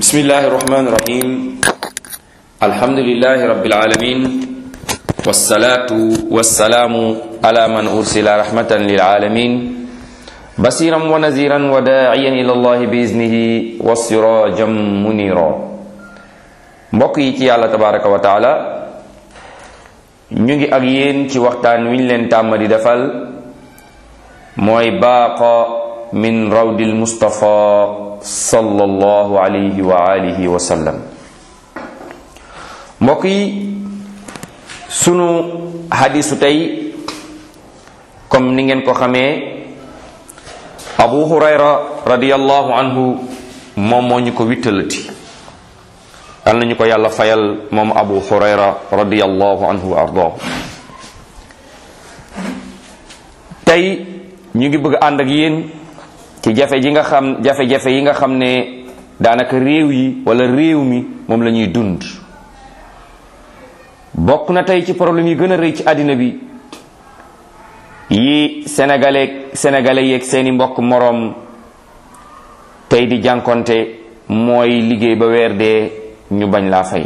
bismillahi irrahmani irrahim alhamdulilahi rabbil alamin wassalatu wassalaamu ala man ursila rahmatan lil alamin basiran wa naziran wa daa'iyan ila allahi bi iznihi wa sirajan munira. mbokk yi ci yàlla tabaraka wa taala, ñu ngi ak yéen ci waxtaan wiñ leen tàmm di defal mooy baaqa min rawdil mustafa sallallahu alayhi wa alihi wa sallam. mbokk yi, sunu hadisu tey comme ni ngeen ko xamee, Abu Hurayra radiyallahu anhu moom moo ñu ko wittalati. yal nañu ko yàlla fayal moom Abu Hurayra radiyallahu anhu wa ardaahu. tey ñu ngi bëgg ànd ak yéen ci jafe-jafe yi nga xam ne daanaka réew yi wala réew mi moom la ñuy dund. bokk na tey ci problème yi gën a rëy ci àddina bi yi sénégalais yeeg seeni mbokk moroom tey di jànkonte mooy liggéey ba weer dee ñu bañ laa fay.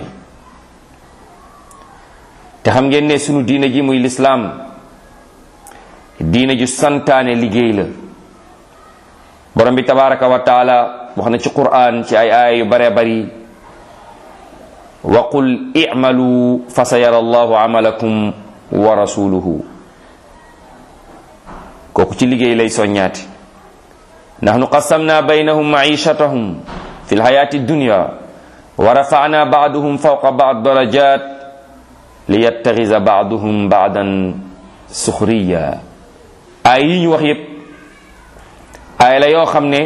te xam ngeen ne sunu diine ji muy lislaam diine ju santaane liggéey la. borom bi tabaraka wa taala wax na ci Qur'an ci ay aaya yu bare bari, wa qul i'malu fa sayara allahu amalakum wa rasuluhu. kooku ci liggéey lay soññaati. nahnu qassamna baynahum ma'ishatahum fi lhayati dunya wa rafa'na ba'dahum fawqa ba'd darajat liyattaxiza ba'duhum ba'dan suxriya. ay yi ñu wax yépp ay la yoo xam ne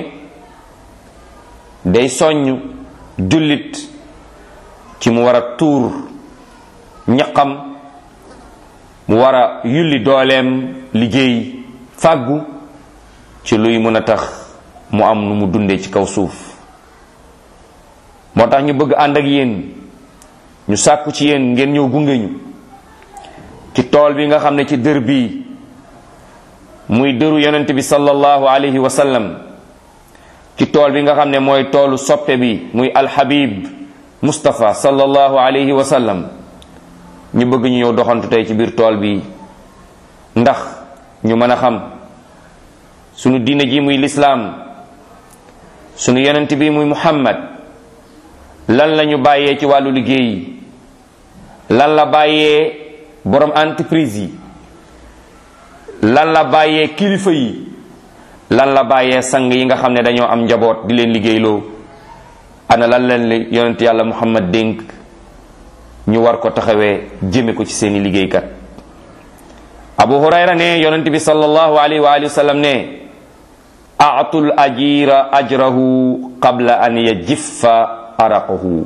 day soññ jullit ci mu war a tuur ñaqam, mu war a yulli dooleem liggéey fàggu ci luy mën a tax mu am nu mu dundee ci kaw suuf. moo tax ñu bëgg ànd ak yéen, ñu sàkku ci yéen ngeen ñëw gunge ñu ci tool bi nga xam ne ci dër bi muy dëru yonent bi sallallahu alayhi wa sallam, ci tool bi nga xam ne mooy toolu soppe bi muy alhabib Mustafa sallallahu alayhi wa sallam. ñu bëgg ñu ñëw doxantu tey ci biir tool bi ndax ñu mën a xam sunu diine ji muy lislaam, sunu yonent bi muy Muhammad lan la ñu bàyyee ci wàllu liggéey, lan la bàyyee borom entreprise yi, lan la bàyyee kilifa yi, lan la bàyyee sang yi nga xam ne dañoo am njaboot di leen liggéeyloo. ana lan leen li yonent yàlla Muhammad dénk ñu war ko taxawee jëme ko ci seeni liggéeykat. Abu Hurayra ne yonent bi sallallahu alayhi wa sallam ne a'tul ajira ajrahu qabla an yajiffa araqahu.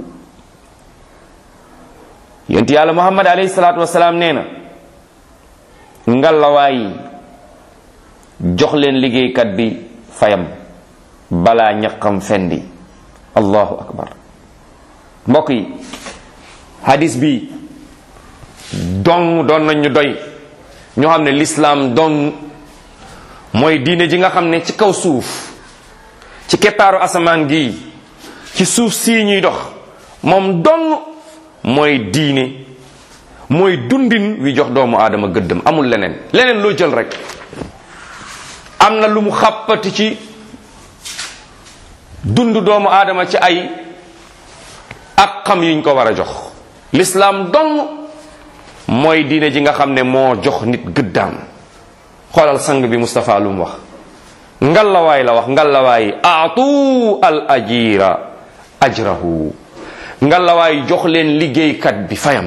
yonent yàlla Muhammad alayhi salaatu wasalaam nee na ngalawaay jox leen liggéeykat bi fayam balaa ñaqam fendi. allahu akbar. mbokk yi, hadis bi doon nañ ñu doy ñoo xam ne lislaam dong mooy diine ji nga xam ne ci kaw suuf, ci keppaaru asamaan gi, ci suuf sii ñuy dox, moom dong mooy diine, mooy dundin wi jox doomu aadama gëddëm. amul leneen loo jël rek am na lu mu xàppati ci dund doomu aadama ci ay ak xam yiñ ko war a jox. lislaam dong mooy diine ji nga xam ne moo jox nit gëddaam. xoolal sang bi Mustafa lu mu wax, ngallawaay la wax, ngallawaay aatu al ajira ajrahu. ngallawaay jox leen liggéeykat bi fayam,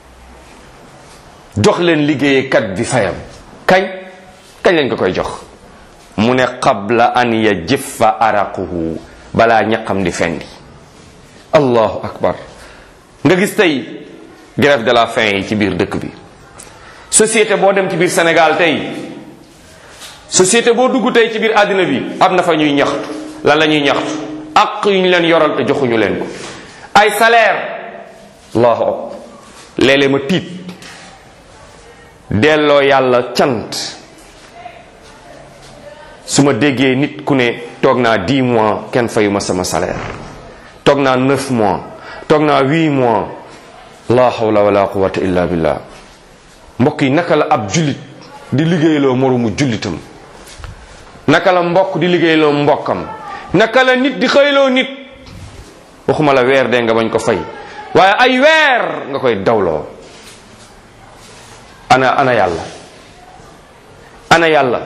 jox leen liggéeykat bi fayam. kañ lañ ko koy jox? mu ne qabla an yajiffa araquhu, balaa ñaqam di fendi. allahu akbar. nga gis tey grève de la faim yi ci biir dëkk bi. société boo dem ci biir Sénégal tey, société boo dugg tey ci biir àddina bi am na fa ñuy ñaxtu. lan la ñuy ñaxtu? ak yu ñu leen yoral te joxuñu leen ko. ay salaire. allahu akbar. léeg-léeg ma tiit delloo yàlla cant su ma déggee nit ku ne toog naa 10 mois kenn fayuma sama salaire. toog naa 9 mois toog naa 8 mois la hawla wala quwwata illa billah. mbokk yi naka la ab jullit di liggéeyloo moromu jullitam, naka la mbokk di liggéeyloo mbokkam, naka la nit di xëyloo nit. waxuma la weer de nga bañ ko fay, waaye ay weer nga koy dawloo. ana yàlla, ana yàlla.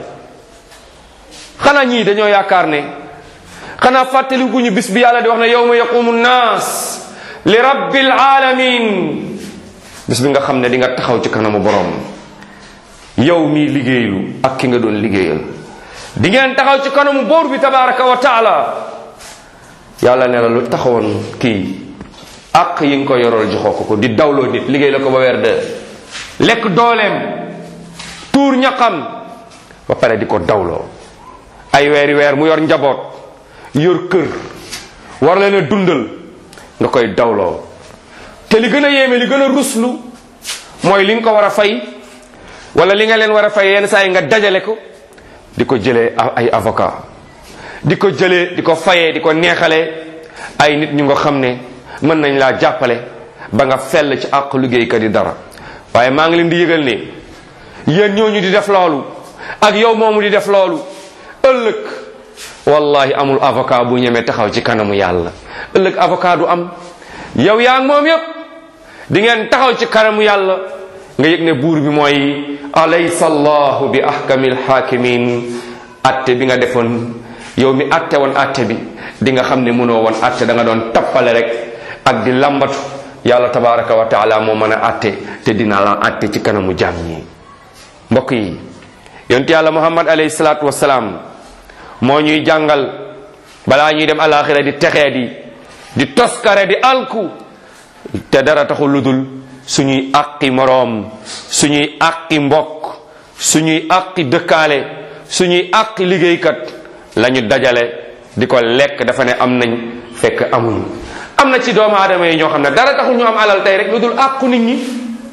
xanaa ñii dañoo yaakaar ne, xanaa fàttalikuñu bis bi yàlla di wax ne yawma yaqumu nnaas li rabbil alamin, bis bi nga xam ne di nga taxaw ci kanamu borom. yow mii liggéeylu ak ki nga doon liggéeyal di ngeen taxaw ci kanamu boor bi tabaraka wa taala. yàlla ne la lu taxawoon kii ak yi nga ko yorool joxoo ko di dawloo nit, liggéey la ko ba weer de, lekk dooleem, tuur ñaqam, ba pare di ko dawloo ay weeri weer mu yor njaboot, yor kër, war leen a dundal, nga koy dawloo. te li gën a yéeme, li gën a ruslu mooy li nga ko war a fay wala li nga leen war a fay yenn saa yi nga dajale ko di ko jëlee ay avocat, di ko jëlee di ko fayee di ko neexalee ay nit ñu nga xam ne mën nañ laa jàppale ba nga fell ci àq liggéeykat yi dara. waaye maa ngi leen di yëgal ne yéen ñooñu di def loolu ak yow moomu di def loolu, ëllëg wallahi amul avocat bu ñemee taxaw ci kanamu yàlla. ëllëg avocat du am. yow yaa ngi moom yépp di ngeen taxaw ci kanamu yàlla, nga yëg ne buur bi mooy alaysa allahu bi ahkamil hakimin. atte bi nga defoon yow mi atte woon atte bi, di nga xam ne mënoo woon atte, da nga doon tappale rek ak di lambatu. yàlla tabaraka wa taala moo mën a atte, te dina la atte ci kanamu jaam ñi. mbokk yi, yonent yàlla muhammad alayhi salaatu wasalaam moo ñuy jàngal balaa ñuy dem alaxira di texee di toskare di alku, te dara taxul lu dul suñuy àqi moroom, suñuy àqi mbokk, suñuy àqi dëkkaale, suñuy àqi liggéeykat lañu dajale di ko lekk dafa ne am nañ fekk amuñu. am na ci doomu aadama yi ñoo xam ne dara taxul ñu am alal tey rek lu dul àqu nit ñi,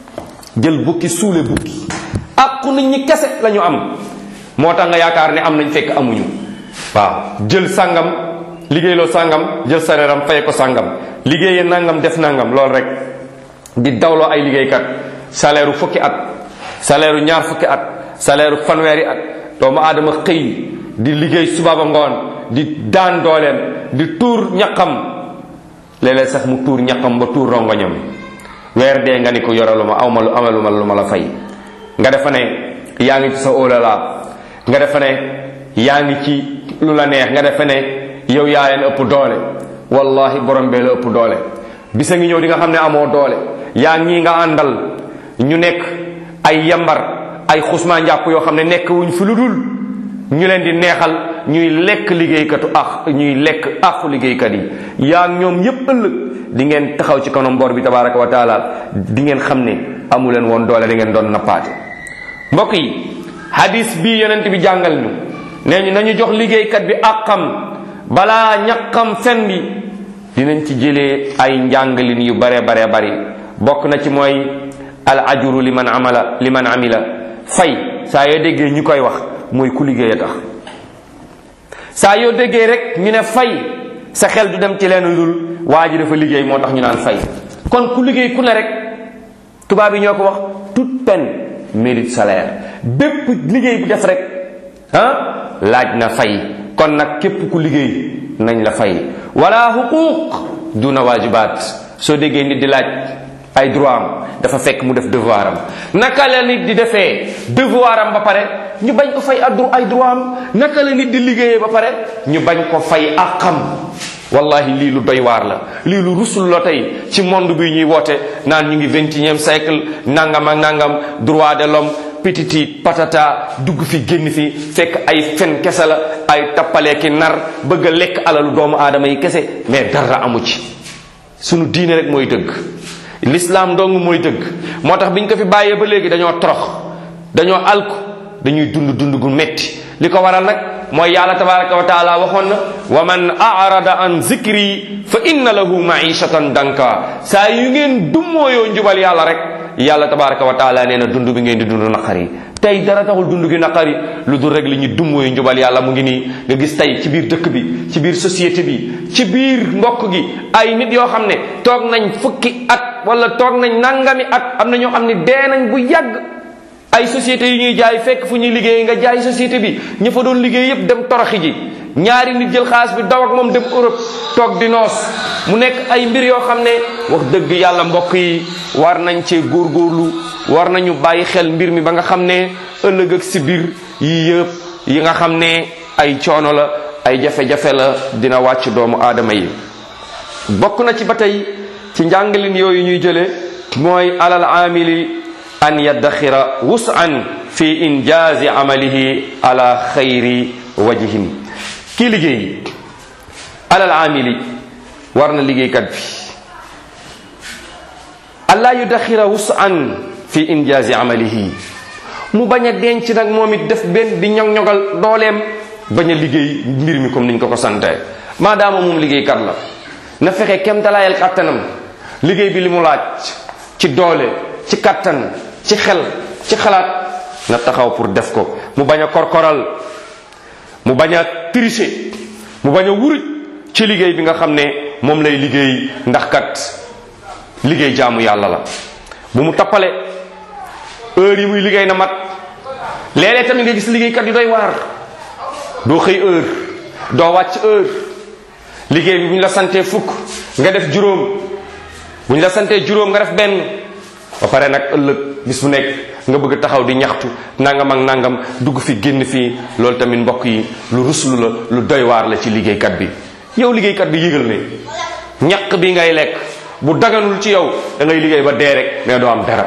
jël bukki suule bukki, àqu nit ñi kese lañu am. moo tax nga yaakaar ne am nañ fekk amuñu. waaw, jël sàngam liggéeyloo sàngam, jël salaire fay ko sàngam, liggéeyee nangam def nangam, loolu rek di dawloo ay liggéeykat. salaire fukki at, salaire ñaar fukki at, salaire fanweeri at, doomu aadama xëy di liggéey suba ba ngoon, di daan dooleem, di tuur ñaqam, léeg-léeg sax mu tuur ñaqam ba tuur rongoñam. weer dee nga ni ko yoraluma amaluma lu ma la fay. nga defa ne yaa ngi ci sa óolala, nga defa ne yaa ngi ci lu la neex, nga defa ne yow yaa leen ëpp doole. wallahi borom bee la ëpp doole. bisa ngi ñëw di nga xam ne amoo doole. yaa ngi nga àndal ñu nekk ay yambar, ay xusma njàpp yoo xam ne nekk wuñ fi lu dul ñu leen di neexal, ñuy lekk liggéeykatu ñuy lekk àqu liggéeykat yi. yaa ñoom yépp ëllëg di ngeen taxaw ci kanam bor bi tabaraka wa taala, di ngeen xam ne amu leen woon doole, da ngeen doon nappaate. mbokk yi, hadis bii yonent bi jàngal ñu nee ñu nañu jox liggéeykat bi àqam balaa ñaqam fen bi. dinañ ci jëlee ay njàngalin yu bare bare bari. bokk na ci mooy al ajru liman amila fay. saa yoo déggee ñu koy wax mooy ku liggéey a tax. saa yoo déggee rek ñu ne fay, sa xel du dem ci leen dul waa ji dafa liggéey moo tax ñu naan fay. kon ku liggéey ku ne rek, tubaab yi ñoo ko wax, toute peine mérite salaire. bépp liggéey bu def rek laaj na fay. kon nag képp ku liggéey nañ la fay. wala xuquuq duna waajibaat. soo déggee nit di laaj ay droit am, dafa fekk mu def devoir am. naka la nit di defee devoir am ba pare ñu bañ ko fay ay droit am? naka la nit di liggéeyee ba pare ñu bañ ko fay àqam? wallahi lii lu doy waar la, lii lu rusul la tey ci monde bi ñuy woote naan ñu ngi 21e siècle, nangam ak nangam, droit de l'homme, pititi patata, dugg fi génn fi, fekk ay fen kese la, ay tappalee ki nar, bëgg a lekk alalu doomu aadama yi kese, mais dara amu ci. sunu diine rek mooy dëgg, l'islam dong mooy dëgg. moo tax biñ ko fi bàyyee ba léegi dañoo torox, dañoo alku, dañuy dund gu metti. li ko waral nag mooy yàlla tabaraka wa taala waxoon na wa man arada an zikri fa inna lahu maishatan danka. saa yu ngeen dummooyoo njubal yàlla rek, yàlla tabaraka wa taala nee na dund bi ngeen di dund naqari. tey dara taxul dund gi naqari lu dul rek li ñu dummóoyu njubal yàlla mu ngi nii nga gis tey ci biir dëkk bi ci biir société bi ci biir mbokk gi ay nit yoo xam ne toog nañ fukki at wala toog nañ nangami at am na ñoo xam ne dee nañ bu yàgg. ay société yu ñuy jaay fekk fu ñuy liggéey nga jaay société bi ña fa doon liggéey yépp dem toroxi ji ñaari nit jël xaalis bi daw ak moom dem Europe toog di noos mu nekk ay mbir yoo xam ne wax dëgg yàlla mbokk yi war nañ cee góorgóorlu war nañu bàyyi xel mbir mi ba nga xam ne ëllëg ak si biir yii yëpp yi nga xam ne ay coono la ay jafe-jafe la dina wàcc doomu aadama yi. bokk na ci ba tey ci njàngalin yooyu ñuy jële mooy alal aamili an yaddaxira wus'an fi injaazi amalihi ala xayri wajhin. kii liggéey alal aamili war na liggéeykat bi alla yuddaxira wus'an fi injaazi amalihi mu bañ a denc nag moom it def benn di ñog-ñogal dooleem bañ a liggéey mbir mi comme niñ ko ko santee maadaama moom liggéeykat la na fexe kem talaayal kàttanam liggéey bi li mu laaj ci doole ci kàttan ci xel ci xalaat na taxaw pour def ko mu bañ a korkoral mu bañ a tricher mu bañ a wuruj ci liggéey bi nga xam ne moom lay liggéey ndax kat liggéey jaamu yàlla la bu mu tappale heure yi muy liggéey na mat léeg-léeg tamit nga gis liggéeykat yu doy waar doo xëy heure doo wàcc heure liggéey bi bu ñu la santee fukk nga def juróom bu ñu la santee juróom nga def benn ba pare nag ëllëg bis bu nekk nga bëgg taxaw di ñaxtu nangam ak nangam dugg fi génn fii loolu tamit mbokk yi lu ruslu la lu doy waar la ci liggéeykat bi. yow liggéeykat bi yëgal ne ñaq bi ngay lekk bu daganul ci yow da ngay liggéey ba dee rek mais doo am dara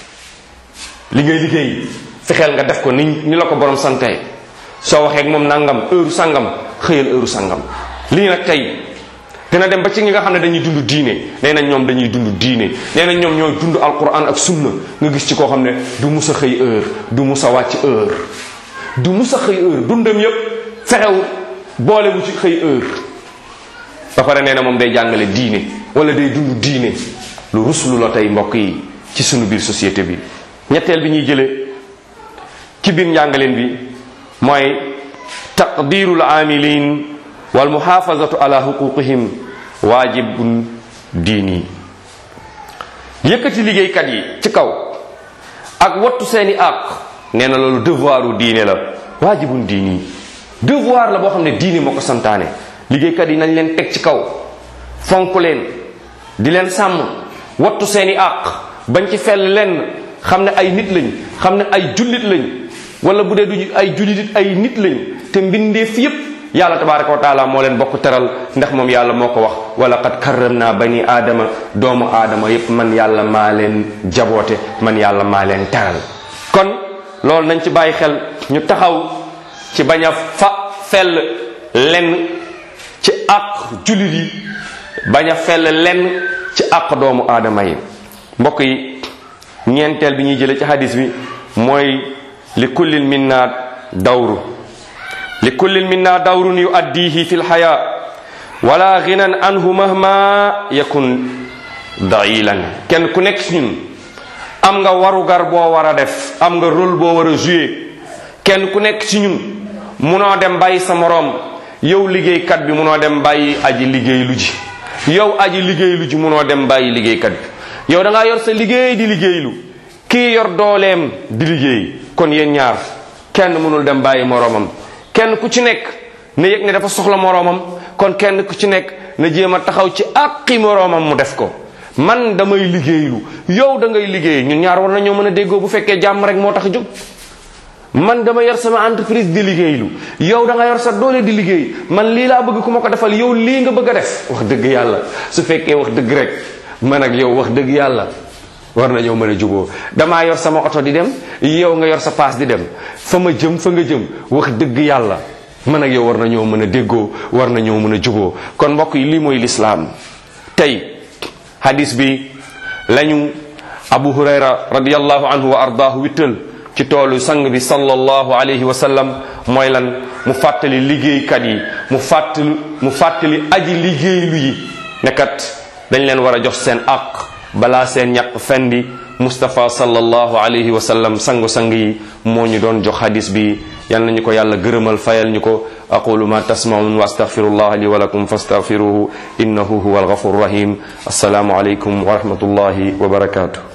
li ngay liggéey fexeel nga def ko ni la ko borom santee soo waxee ak moom nangam heure sangam xëyal heure sangam. lii nag tey dina dem ba ci ñi nga xam ne dañuy dund diine nee nañ ñoom dañuy dund diine nee nañ ñoom ñooy dund alquran ak sunna nga gis ci koo xam ne du mus a xëy heure du mus a wàcc heure du mus a xëy heure dundam yépp fexewu boolewu ci xëy heure ba pare nee na moom day jàngale diine wala day dund diine lu ruslu la tey mbokk yi ci sunu biir société bi. ñetteel bi ñuy jële ci biir njàngaleen bi mooy taqdirul amilin wal muhafazatu ala huquqihim waajibun diini. yëkkati liggéeykat yi ci kaw ak wattu seeni àq nee na loolu devoiru diine la waajibun diini devoir la boo xam ne diine moo ko santaane. liggéeykat yi nañ leen teg ci kaw fonk leen di leen sàmm wattu seeni àq bañ ci fell lenn xam ne ay nit lañ xam ne ay jullit lañ wala bu dee duñu ay jullit ay nit lañ te mbindeef yépp yàlla tabaraka wa taala moo leen bokk teral ndax moom yàlla moo ko wax wala qad karramna bani aadama doomu aadama yépp man yàlla maa leen jaboote man yàlla maa leen teral. kon loolu nañ ci bàyyi xel ñu taxaw ci bañ a fell lenn ci àq jullit yi bañ a fell lenn ci àq doomu aadama yi. mbokk yi ñeenteel bi ñuy jële ci hadis bi mooy li kullin minna dawru li kullin minna dawrun yuaddihi fi lxaya wala ginan anhu mahma yakun dailan. kenn ku nekk ci ñun am nga warugar boo war a def am nga rôle boo war a jouer kenn ku nekk ci ñun munoo dem bàyyi sa moroom yow liggéeykat bi munoo dem bàyyi aji liggéey lu ji yow aji liggéey lu ji munoo dem bàyyi liggéeykat bi yow da ngaa yor sa liggéey di liggéeylu kii yor dooleem di liggéey kon yéen ñaar kenn mënul dem bàyyi moroomam kenn ku ci nekk na yëg ne dafa soxla moroomam kon kenn ku ci nekk na jéem a taxaw ci àqi moroomam mu def ko. man damay liggéeylu yow da ngay liggéey ñun ñaar war nañoo mën a déggoo bu fekkee jàmm rek moo tax a jóg. man dama yor sama entreprise di liggéeylu yow da nga yor sa doole di liggéey man lii laa bëgg ku ma ko defal yow lii nga bëgg a def. wax dëgg yàlla su fekkee wax dëgg rek man ak yow wax dëgg yàlla war nañoo mën a juboo. damaa yor sama oto di dem yow nga yor sa paas di dem fa ma jëm fa nga jëm wax dëgg yàlla man ak yow war nañoo mën a déggoo war nañoo mën a juboo. kon mbokk yi lii mooy lislaam. tey hadis bi lañu Abu Hurayra radiyallahu anhu wa ardaahu wittal ci toolu sang bi sallallahu alayhi wa sallam mooy lan mu fàttali liggéeykat yi mu fàttali aji liggéeylu yi ne kat dañ leen war a jox seen àq balaa seen ñaq fendi Mustafa sallallahu alayhi wa sallam sangu-sang yi moo ñu doon jox hadis bi. yal nañu ko yàlla gërëmal fayal ñu ko. aqulu ma tasmaun wa astaghfirullah li wa lakum fastaghfiruhu innahu huwal ghafurur rahim. assalaamu alaykum wa rahmatullahi wa barakatuh.